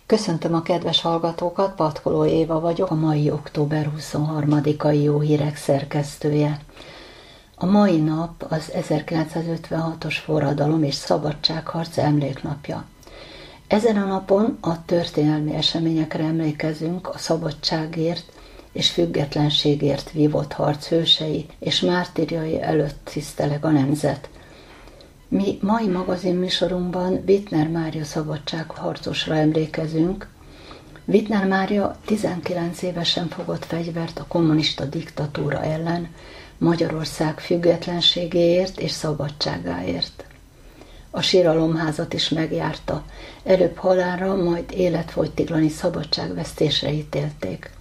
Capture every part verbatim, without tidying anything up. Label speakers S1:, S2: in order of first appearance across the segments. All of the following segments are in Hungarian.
S1: Köszöntöm a kedves hallgatókat, Patkoló Éva vagyok, a mai október huszonharmadikai Jó Hírek szerkesztője. A mai nap az ezerkilencszázötvenhatos forradalom és szabadságharc emléknapja. Ezen a napon a történelmi eseményekre emlékezünk, a szabadságért és függetlenségért vívott harc hősei és mártírjai előtt tiszteleg a nemzet. Mi mai magazinműsorunkban Wittner Mária szabadságharcosra emlékezünk. Wittner Mária tizenkilenc évesen fogott fegyvert a kommunista diktatúra ellen, Magyarország függetlenségéért és szabadságáért. A síralomházat is megjárta, előbb halálra, majd életfogytiglani szabadságvesztésre ítélték.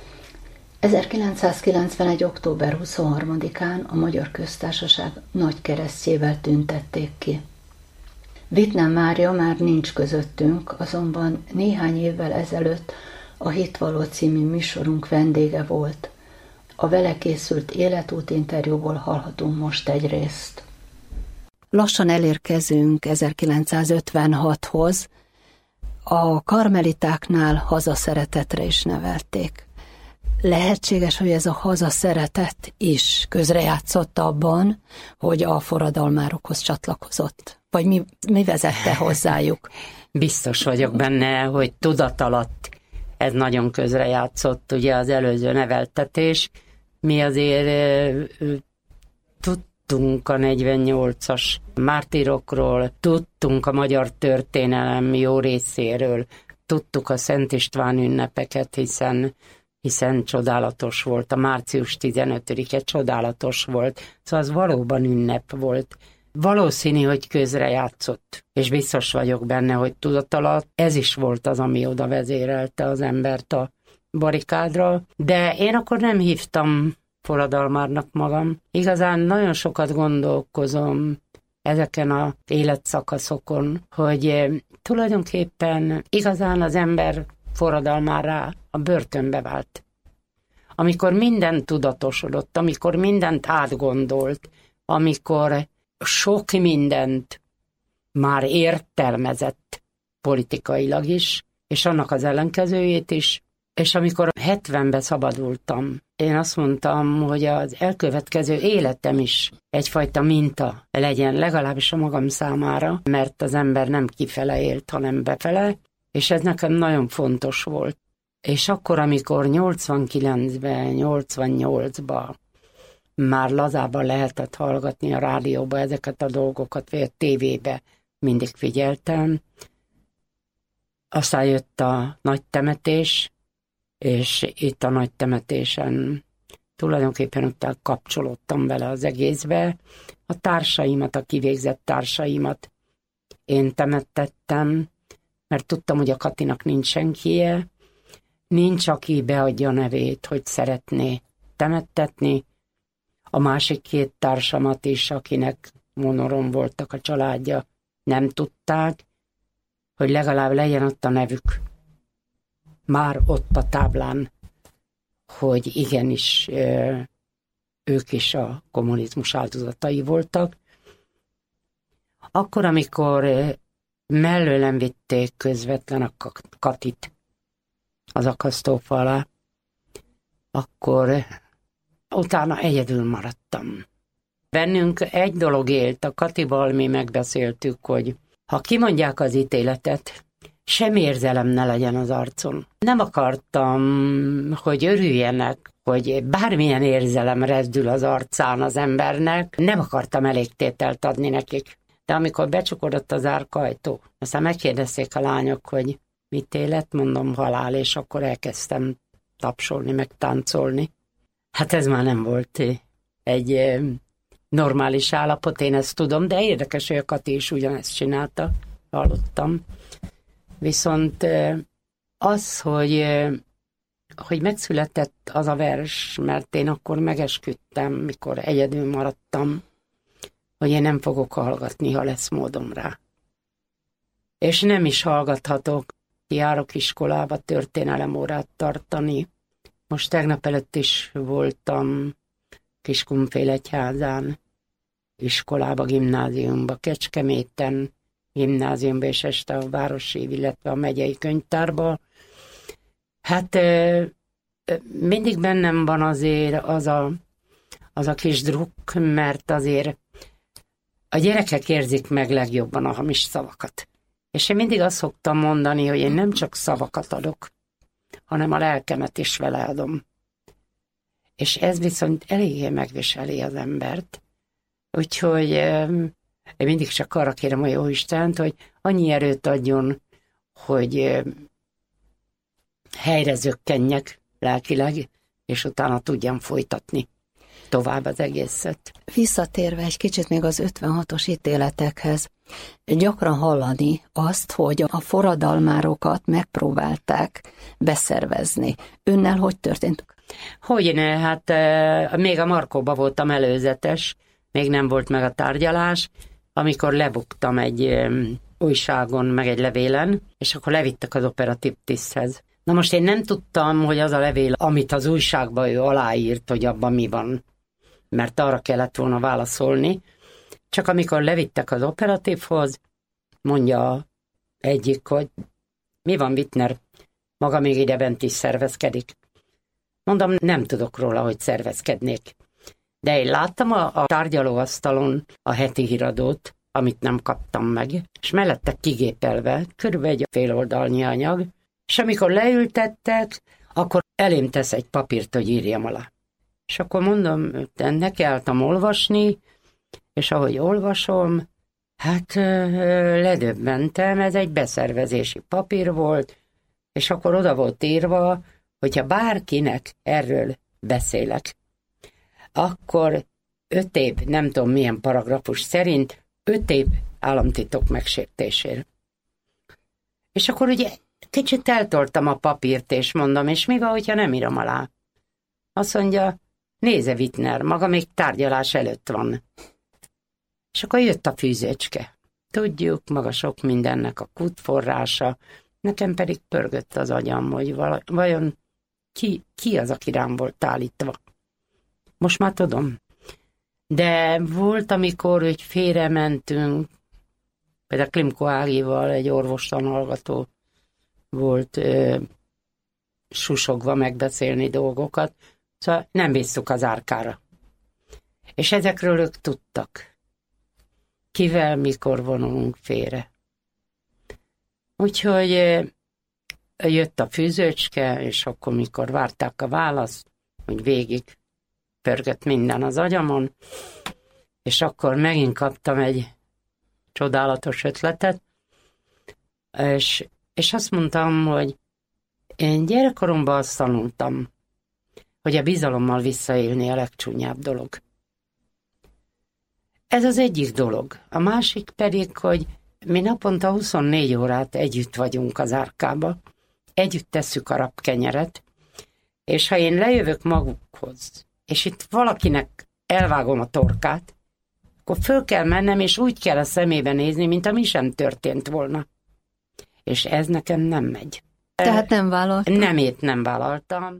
S1: ezerkilencszázkilencvenegy. október huszonharmadikán a Magyar Köztársaság nagy keresztjével tüntették ki. Wittner Mária már nincs közöttünk, azonban néhány évvel ezelőtt a Hitvaló című műsorunk vendége volt. A vele készült életútinterjúból hallhatunk most egy részt. Lassan elérkezünk ezerkilencszázötvenhathoz. A karmelitáknál hazaszeretetre is nevelték. Lehetséges, hogy ez a hazaszeretet is közrejátszott abban, hogy a forradalmárokhoz csatlakozott? Vagy mi, mi vezette hozzájuk?
S2: Biztos vagyok benne, hogy tudatalatt ez nagyon közrejátszott, ugye az előző neveltetés. Mi azért e, tudtunk a negyvennyolcas mártírokról, tudtunk a magyar történelem jó részéről, tudtuk a Szent István ünnepeket, hiszen hiszen csodálatos volt, a március tizenötödike csodálatos volt, szóval az valóban ünnep volt. Valószínű, hogy közrejátszott, és biztos vagyok benne, hogy tudatalatt ez is volt az, ami oda vezérelte az embert a barikádra, de én akkor nem hívtam forradalmárnak magam. Igazán nagyon sokat gondolkozom ezeken az életszakaszokon, hogy tulajdonképpen igazán az ember forradalmárá a börtönbe vált. Amikor minden tudatosodott, amikor mindent átgondolt, amikor sok mindent már értelmezett politikailag is, és annak az ellenkezőjét is, és amikor hetvenben szabadultam, én azt mondtam, hogy az elkövetkező életem is egyfajta minta legyen, legalábbis a magam számára, mert az ember nem kifele élt, hanem befele, és ez nekem nagyon fontos volt. És akkor, amikor nyolcvankilencben, nyolcvannyolcban már lazában lehetett hallgatni a rádióba ezeket a dolgokat, vagy a tévébe mindig figyeltem, aztán jött a nagy temetés, és itt a nagy temetésen tulajdonképpen utána kapcsolódtam vele az egészbe. A társaimat, a kivégzett társaimat én temettettem, mert tudtam, hogy a Katinak nincs senkije, nincs, aki beadja a nevét, hogy szeretné temettetni. A másik két társamat is, akinek monoron voltak a családja, nem tudták, hogy legalább legyen ott a nevük. Már ott a táblán, hogy igenis ők is a kommunizmus áldozatai voltak. Akkor, amikor mellőlem vitték közvetlen a Katit az akasztófa alá, akkor utána egyedül maradtam. Bennünk egy dolog élt, a Katival mi megbeszéltük, hogy ha kimondják az ítéletet, semmi érzelem ne legyen az arcon. Nem akartam, hogy örüljenek, hogy bármilyen érzelem rezdül az arcán az embernek, nem akartam elégtételt adni nekik. De amikor becsukodott az árkajtó, aztán megkérdezték a lányok, hogy mit élet, mondom halál, és akkor elkezdtem tapsolni, meg táncolni. Hát ez már nem volt egy normális állapot, én ezt tudom, de érdekes, hogy a Kati is ugyanezt csinálta, hallottam. Viszont az, hogy, hogy megszületett az a vers, mert én akkor megesküdtem, mikor egyedül maradtam, hogy én nem fogok hallgatni, ha lesz módom rá. És nem is hallgathatok. Járok iskolába történelemórát tartani. Most tegnap előtt is voltam Kiskunfélegyházán, iskolába, gimnáziumba, Kecskeméten, gimnáziumba, és este a városi, illetve a megyei könyvtárba. Hát mindig bennem van azért az a, az a kis drukk, mert azért a gyerekek érzik meg legjobban a hamis szavakat. És én mindig azt szoktam mondani, hogy én nem csak szavakat adok, hanem a lelkemet is vele adom. És ez viszont eléggé megviseli az embert. Úgyhogy én mindig csak arra kérem a Jóistent, hogy annyi erőt adjon, hogy helyre zökkenjek lelkileg, és utána tudjam folytatni tovább az egészet.
S1: Visszatérve egy kicsit még az ötvenhatos ítéletekhez, gyakran hallani azt, hogy a forradalmárokat megpróbálták beszervezni. Önnel hogy történt?
S2: Hogyne, hát e, még a Markóba voltam előzetes, még nem volt meg a tárgyalás, amikor lebuktam egy e, újságon, meg egy levélen, és akkor levittek az operatív tiszthez. Na most én nem tudtam, hogy az a levél, amit az újságban ő aláírt, hogy abban mi van, mert arra kellett volna válaszolni. Csak amikor levittek az operatívhoz, mondja egyik, hogy mi van, Wittner, maga még ide bent is szervezkedik. Mondom, nem tudok róla, hogy szervezkednék. De én láttam a, a tárgyalóasztalon a heti híradót, amit nem kaptam meg, és mellette kigépelve, körülbelül egy fél oldalnyi anyag, és amikor leültettek, akkor elém tesz egy papírt, hogy írjam alá. És akkor mondom, neki álltam olvasni, és ahogy olvasom, hát ledöbbentem, ez egy beszervezési papír volt, és akkor oda volt írva, hogyha bárkinek erről beszélek, akkor öt év, nem tudom milyen paragrafus szerint, öt év államtitok megsértésére. És akkor ugye kicsit eltoltam a papírt, és mondom, és mi van, hogyha nem írom alá? Azt mondja, nézze, Wittner, maga még tárgyalás előtt van. És akkor jött a fűzőcske. Tudjuk, maga sok mindennek a kútforrása, nekem pedig pörgött az agyam, hogy vajon ki, ki az, aki rám volt állítva. Most már tudom. De volt, amikor hogy félrementünk, például Klimko Ágival, egy orvostanhallgató volt ö, susogva megbeszélni dolgokat, szóval nem visszük az árkára. És ezekről ők tudtak. Kivel, mikor vonulunk félre. Úgyhogy ö, jött a fűzőcske, és akkor, mikor várták a választ, hogy végig pörgött minden az agyamon, és akkor megint kaptam egy csodálatos ötletet, és, és azt mondtam, hogy én gyerekkoromban azt tanultam, hogy a bizalommal visszaélni a legcsúnyább dolog. Ez az egyik dolog. A másik pedig, hogy mi naponta huszonnégy órát együtt vagyunk az árkába, együtt tesszük a rabkenyeret, és ha én lejövök magukhoz, és itt valakinek elvágom a torkát, akkor föl kell mennem, és úgy kell a szemébe nézni, mint ami sem történt volna. És ez nekem nem megy.
S1: Tehát nem vállaltam?
S2: Nemét nem vállaltam.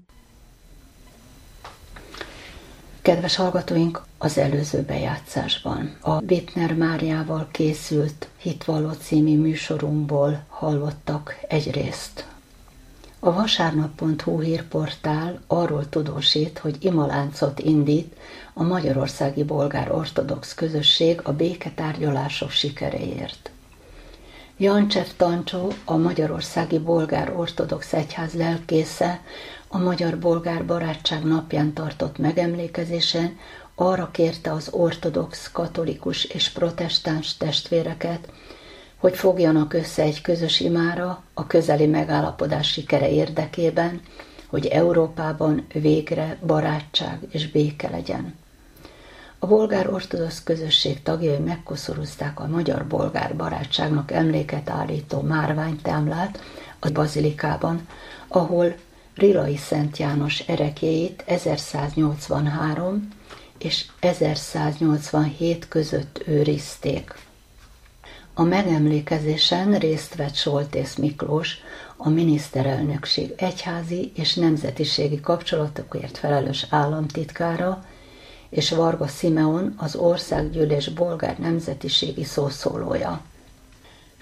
S1: Kedves hallgatóink, az előző bejátszásban a Wittner Máriával készült Hitvalló című műsorunkból hallottak egyrészt. A vasárnap pont hu hírportál arról tudósít, hogy imaláncot indít a magyarországi bolgár ortodox közösség a béketárgyalások sikeréért. Jancsev Tancsó, a magyarországi bolgár ortodox egyház lelkésze, a Magyar-Bolgár Barátság napján tartott megemlékezésen arra kérte az ortodox, katolikus és protestáns testvéreket, hogy fogjanak össze egy közös imára a közeli megállapodás sikere érdekében, hogy Európában végre barátság és béke legyen. A bolgár ortodox közösség tagjai megkoszorúzták a Magyar-Bolgár Barátságnak emléket állító márványtámlát a bazilikában, ahol Rilai Szent János ereklyéit ezerszáznyolcvanhárom és ezerszáznyolcvanhét között őrizték. A megemlékezésen részt vett Soltész Miklós, a miniszterelnökség egyházi és nemzetiségi kapcsolatokért felelős államtitkára, és Varga Simeon, az országgyűlés bolgár nemzetiségi szószólója.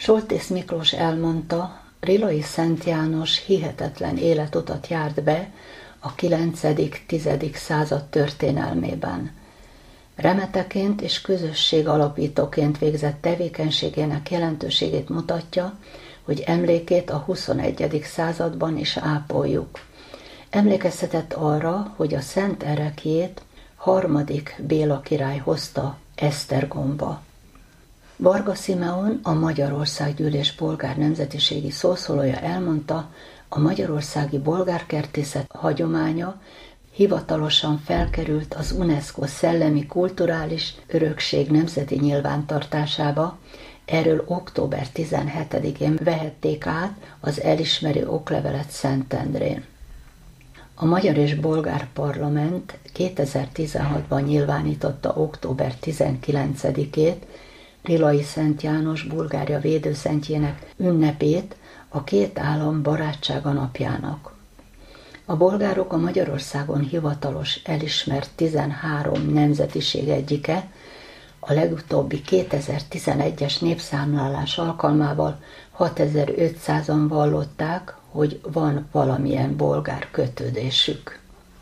S1: Soltész Miklós elmondta, Rilai Szent János hihetetlen életutat járt be a kilencedik-tizedik század történelmében. Remeteként és közösség alapítóként végzett tevékenységének jelentőségét mutatja, hogy emlékét a huszonegyedik században is ápoljuk. Emlékeztetett arra, hogy a szent ereklyét harmadik Béla király hozta Esztergomba. Varga Simeon, a Magyarországgyűlés bolgár nemzetiségi szószólója elmondta, a magyarországi bolgárkertészet hagyománya hivatalosan felkerült az UNESCO szellemi kulturális örökség nemzeti nyilvántartásába, erről október tizenhetedikén vehették át az elismerő oklevelet Szentendrén. A Magyar és Bolgár Parlament kétezer-tizenhatban nyilvánította október tizenkilencedikét Rilai Szent János Bulgária védőszentjének ünnepét a két állam barátsága napjának. A bolgárok a Magyarországon hivatalos elismert tizenhárom nemzetiség egyike, a legutóbbi kétezer-tizenegyes népszámlálás alkalmával hatezer-ötszázan vallották, hogy van valamilyen bolgár kötődésük.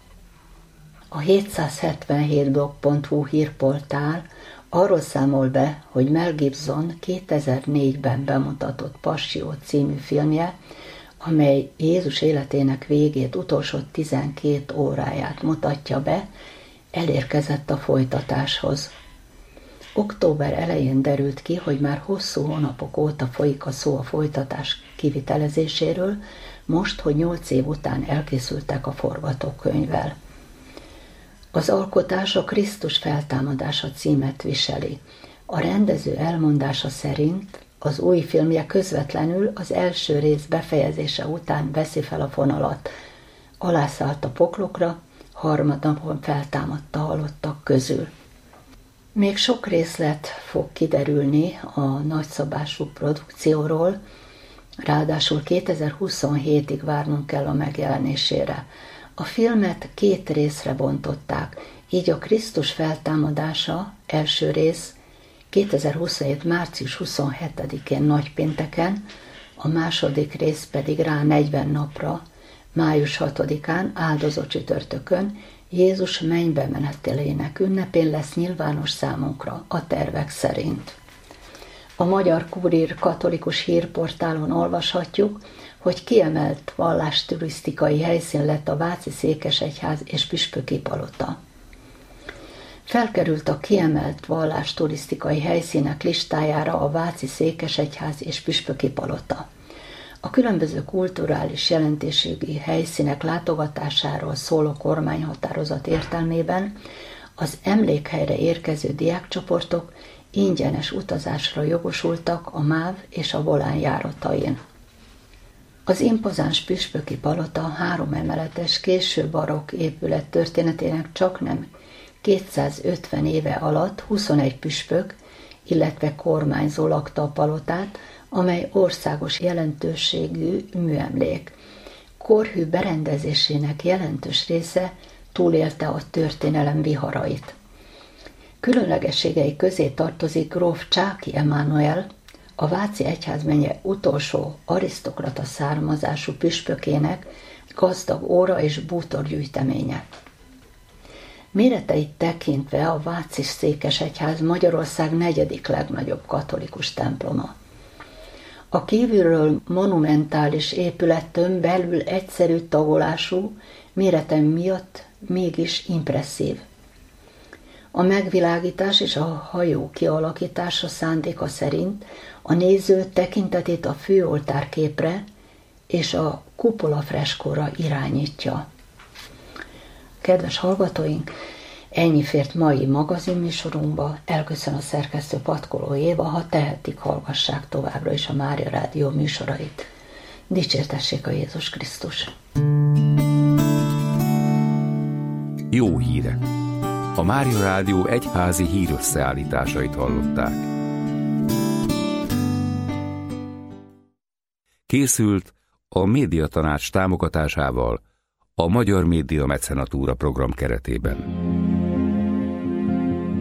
S1: A hétszázhetvenhét blog pont hu hírportál arról számol be, hogy Mel Gibson kétezer-négyben bemutatott Passió című filmje, amely Jézus életének végét, utolsó tizenkét óráját mutatja be, elérkezett a folytatáshoz. Október elején derült ki, hogy már hosszú hónapok óta folyik a szó a folytatás kivitelezéséről, most, hogy nyolc év után elkészültek a forgatókönyvvel. Az alkotás a Krisztus feltámadása címet viseli. A rendező elmondása szerint az új filmje közvetlenül az első rész befejezése után veszi fel a fonalat. Alászállt a poklokra, harmadnapon feltámadta halottak közül. Még sok részlet fog kiderülni a nagyszabású produkcióról, ráadásul kétezer-huszonhétig várnunk kell a megjelenésére. A filmet két részre bontották, így a Krisztus feltámadása első rész kétezer-huszonhét. március huszonhetedikén nagypénteken, a második rész pedig rá negyven napra, május hatodikán áldozó csütörtökön, Jézus mennybe menetelének ünnepén lesz nyilvános számunkra a tervek szerint. A Magyar Kurír katolikus hírportálon olvashatjuk, hogy kiemelt vallásturisztikai helyszín lett a Váci Székesegyház és Püspöki Palota. Felkerült a kiemelt vallásturisztikai helyszínek listájára a Váci Székesegyház és Püspöki Palota. A különböző kulturális jelentőségi helyszínek látogatásáról szóló kormányhatározat értelmében az emlékhelyre érkező diákcsoportok ingyenes utazásra jogosultak a MÁV és a Volán járatain. Az impozáns Püspöki Palota három emeletes, késő barokk épület történetének csaknem kétszázötven éve alatt huszonegy püspök, illetve kormányzó lakta a palotát, amely országos jelentőségű műemlék. Korhű berendezésének jelentős része túlélte a történelem viharait. Különlegességei közé tartozik gróf Csáky Emánuel, a Váci egyházmegye utolsó arisztokrata származású püspökének gazdag óra és bútorgyűjteménye. Méreteit tekintve a Váci Székesegyház Magyarország negyedik legnagyobb katolikus temploma. A kívülről monumentális épületön belül egyszerű tagolású, mérete miatt mégis impresszív. A megvilágítás és a hajó kialakítása szándéka szerint a néző tekintetét a főoltárképre és a kupola freskóra irányítja. Kedves hallgatóink, ennyi fért mai magazinműsorunkba, elköszön a szerkesztő Patkoló Éva, ha tehetik, hallgassák továbbra is a Mária Rádió műsorait. Dicsértessék a Jézus Krisztus!
S3: Jó hírek! A Mária Rádió egyházi hírösszeállításait hallották. Készült a Médiatanács támogatásával a Magyar Média Mecenatúra program keretében.